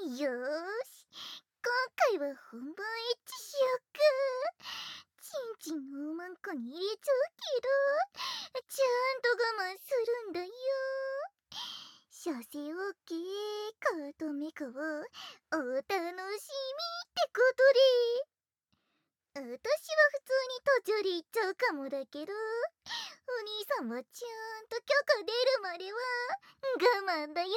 よーし、今回は本番エッチしよっか。ちんちんのおまんこに入れちゃうけど、ちゃんと我慢するんだよ。射精 OK、カートメカはお楽しみってことで。私は普通に途中で行っちゃうかもだけど、お兄さんはちゃんと許可出るまでは我慢だよ。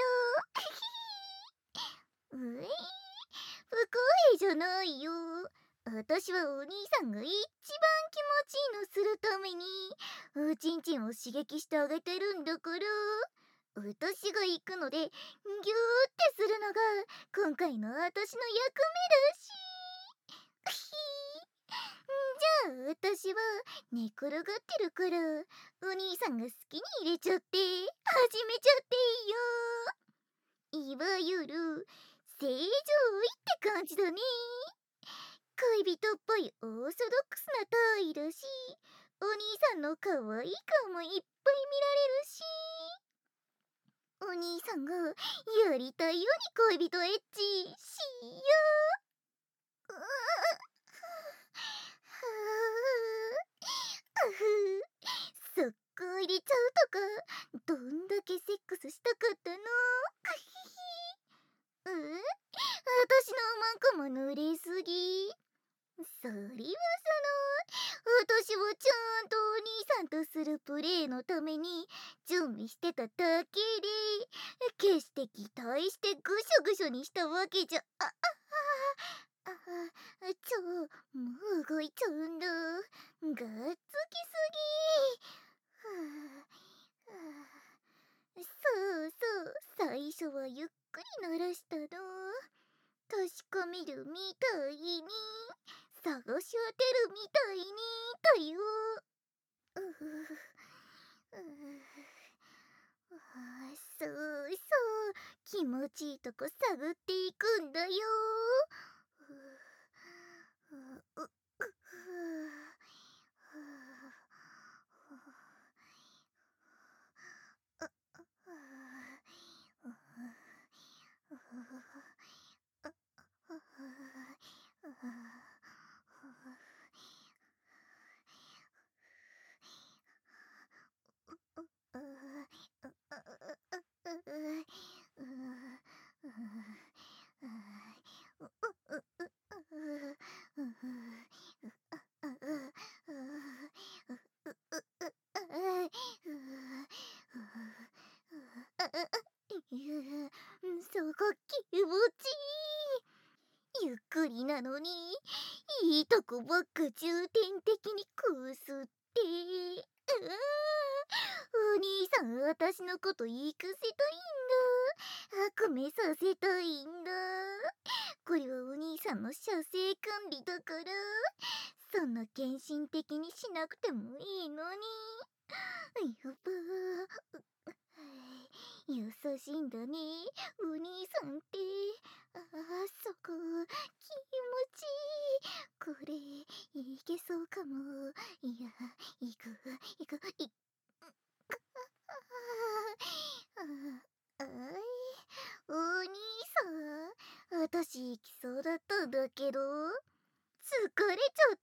うい、不公平じゃないよ。私はお兄さんが一番気持ちいいのするためにおちんちんを刺激してあげてるんだから、私が行くのでギューってするのが今回の私の役目だし。じゃあ私は寝転がってるから、お兄さんが好きに入れちゃって始めちゃっていいよ。いわゆる正常位って感じだね。恋人っぽいオーソドックスな体位だし、お兄さんの可愛い顔もいっぱい見られるし、お兄さんがやりたいように恋人エッチしよう。速攻入れちゃうとか、どんだけセックスしたかったの。私のおまんこも濡れすぎ。それは私はちゃんとお兄さんとするプレーのために準備してただけで、決して期待してぐしょぐしょにしたわけじゃ、もう動いちゃうんだ。がっつきすぎ。そうそう、最初はゆっくり鳴らしたの。確かめるみたいに、探し当てるみたいにだよ。そうそう、気持ちいいとこ探っていくんだよ。そこ気持ちいい。ゆっくりなのにいいとこばっか重点的にこすって。お兄さん、私のこと行かせたいんだ。悪夢させたいんだ。これはお兄さんの射精管理だから、そんな献身的にしなくてもいいのに。やっぱ優しいんだね、お兄さんって。そこ、気持ちいい。これ、いけそうかも。いや、いく、いく、い、あい、お兄さん、私行きそうだったんだけど、疲れちゃった。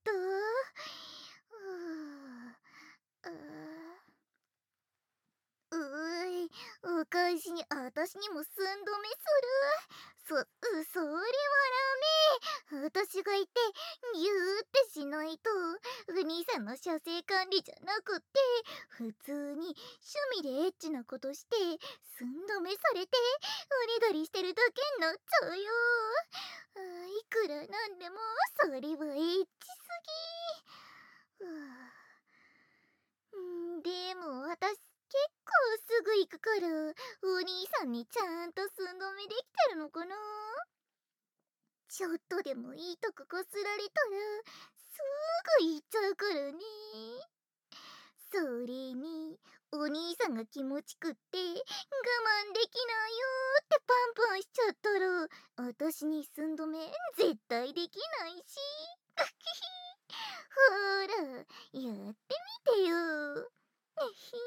ああ。お返しに私にも寸止めする。それはダメ。私がいてギューってしないと、お兄さんの射精管理じゃなくて、普通に趣味でエッチなことして寸止めされておねだりしてるだけになっちゃうよ。いくらなんでもそれはエッチすぎ。でも私結構すぐ行くから、お兄さんにちゃんと寸止めできてるのかな。ちょっとでもいいとここすられたらすぐ行っちゃうからね。それにお兄さんが気持ちくって我慢できないよってパンパンしちゃったら、私に寸止め絶対できないし。ほら、やってみてよ。ねひ。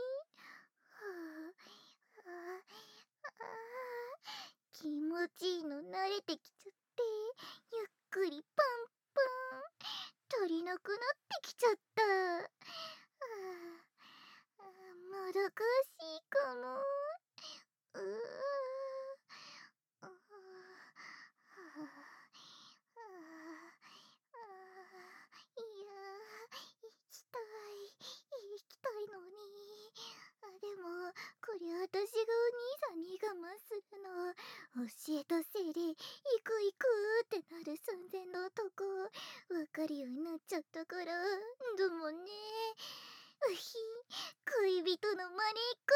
気持ちいいの慣れってきちゃって、ゆっくりパンパン、足りなくなってきちゃった。もどかしいかも。うーいや行きたい行きたいのに。でもこりゃ私がお兄さんに我慢するの教えたせいで行く行くってなる寸前のとこ分かるようになっちゃったから。でもね、うひ恋人のまねっこ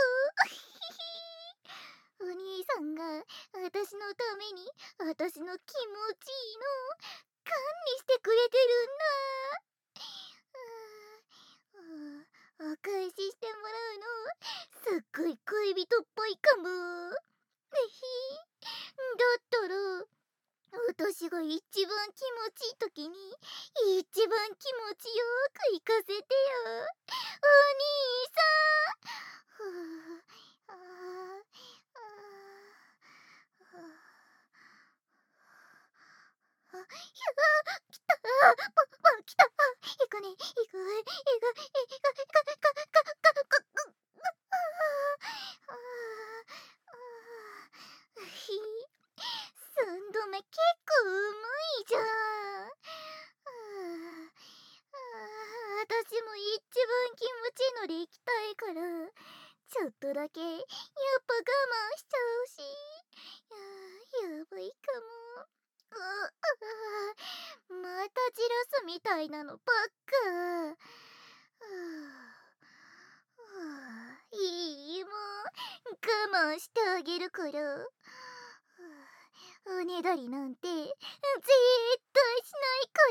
お兄さんが私のために私の気持ちいいの管理してくれてるんだ。お返ししてもらうのすっごい恋人っぽいかも。だったら私が一番気持ちいい時に一番気持ちよく行かせてよ、お兄さん。あ来た来た。行くね行く行く行く3度目結構うまいじゃん。私も一番気持ちいいので行きたいからちょっとだけやっぱ我慢しちゃうし。やばいかも。またじらすみたいなのばっか。いいもう我慢してあげるから。おねだりなんて絶対しないから。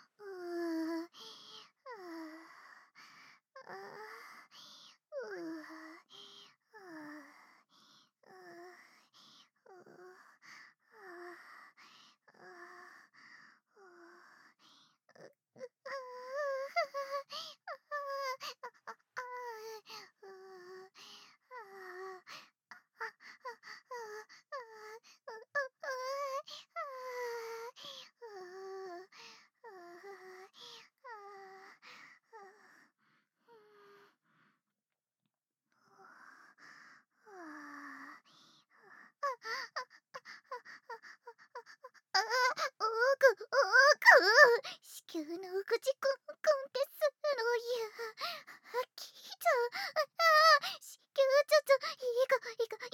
子宮の口コンコンテストのやきちゃう。子宮いいかいいか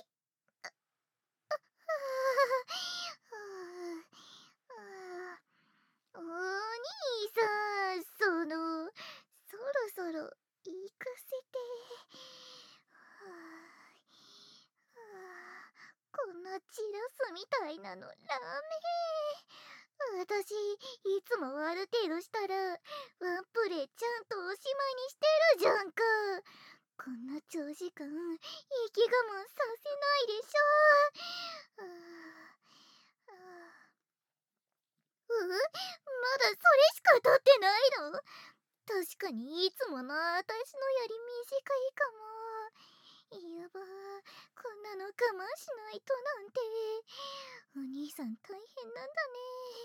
お兄さん、そろそろ行かせて。こんなチラスみたいなのダメ。私いつもある程度したらワンプレイちゃんとおしまいにしてるじゃんか。こんな長時間息我慢させないでしょ。まだそれしか撮ってないの。確かにいつもの私のより短いかも。やば、こんなの我慢しないとなんて。お兄さん大変なんだね。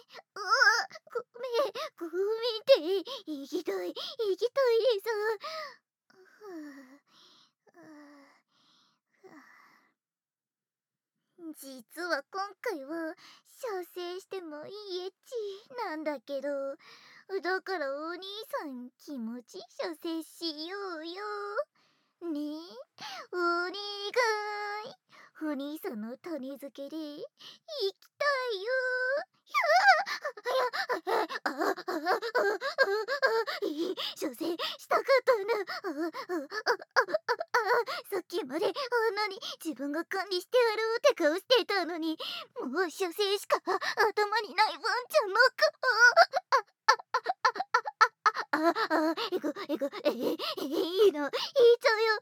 ごめんって行きたいです。実は今回は射精してもいいエッチなんだけど、だからお兄さん気持ち射精しようよねえ、お願い。お兄さんの種付けで行きたいよ。射精したかったな。さっきまであんなに自分が管理してやるって顔してたのに、もう射精しか頭にないワンちゃんのいいの、言っちゃうよ。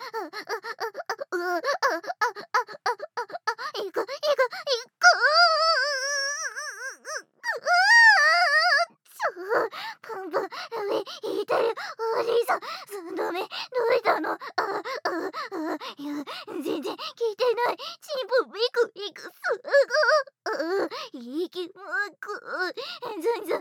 パンパン、引いてる。おじいさん、3度目、どうしたの。いや、 全然聞いてない。チンポビクビクすご息もくずんずん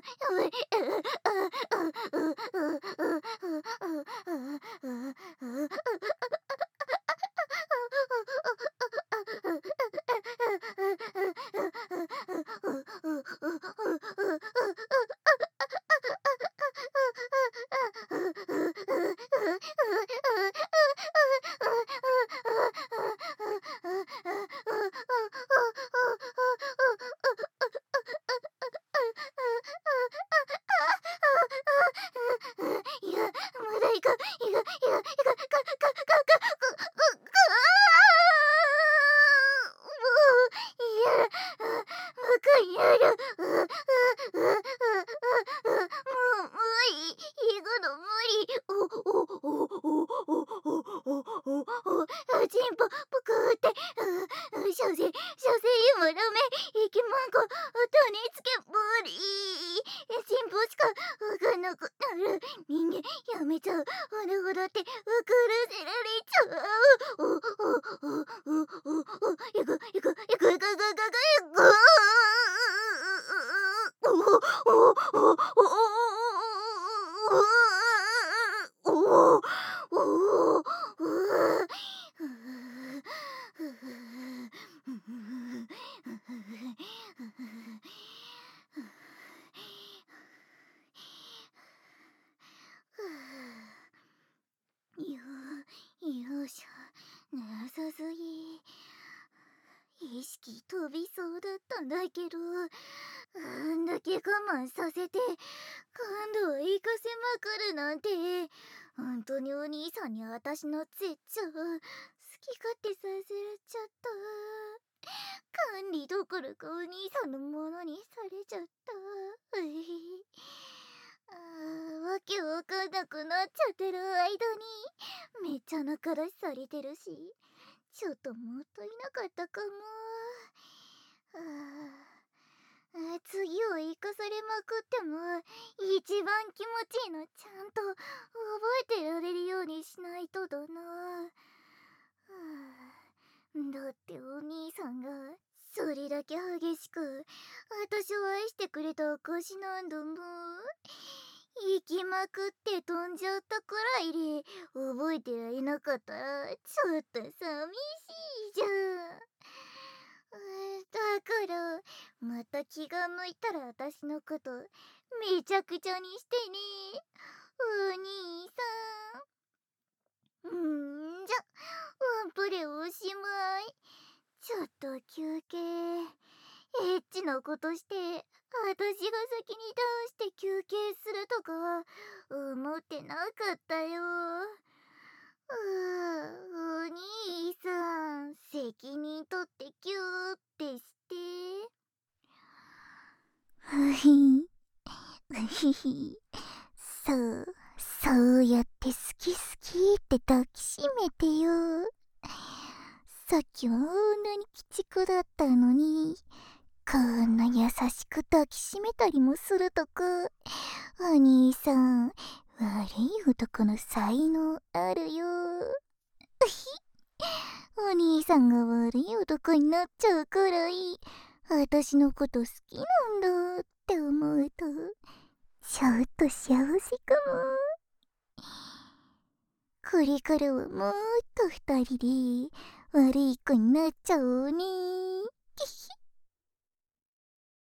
いや、まだいか、いか、いか、いか、か、か、か、か、か、か、もう、いや、むくになる。もう無理。行くの無理。チンポ、ぷくって。所詮今ダメ。生きまんこ、種付け無理。チンポしかわかんなくなる。人間やめちゃう。ほどほどって、狂せられちゃう。いく、いく、いく、いく、いく、いく、いく。よいしょ、なさすぎ。意識飛びそうだったんだけど、あんだけ我慢させて、今度は行かせまくるなんて、本当にお兄さんに私の絶頂、好き勝手させられちゃった。管理どころかお兄さんのものにされちゃった。わけわかんなくなっちゃってる間に、めっちゃ仲出しされてるし、ちょっともっといなかったかも。次を生かされまくっても、一番気持ちいいのちゃんと覚えてられるようにしないとだな。だってお兄さんがそれだけ激しく私を愛してくれた証なんだもん。行きまくって飛んじゃったくらいで覚えてられなかったらちょっと寂しいじゃん。だからまた気が向いたら私のことめちゃくちゃにしてね、お兄さん。じゃ、ワンプレおしまい。ちょっと休憩。エッチなことして私が先に倒して休憩するとか思ってなかったよ。お兄さん、責任取ってキューってして。ふひん、ふひひ。そうやって好き好きって抱きしめてよ。さっきはあんなに鬼畜だったのに、こんな優しく抱きしめたりもするとか、お兄さん、悪い男の才能あるよ。お兄さんが悪い男になっちゃうくらい、私のこと好きなんだって思うと、ちょっと幸せかも。これからはもっと二人で悪い子になっちゃおうね。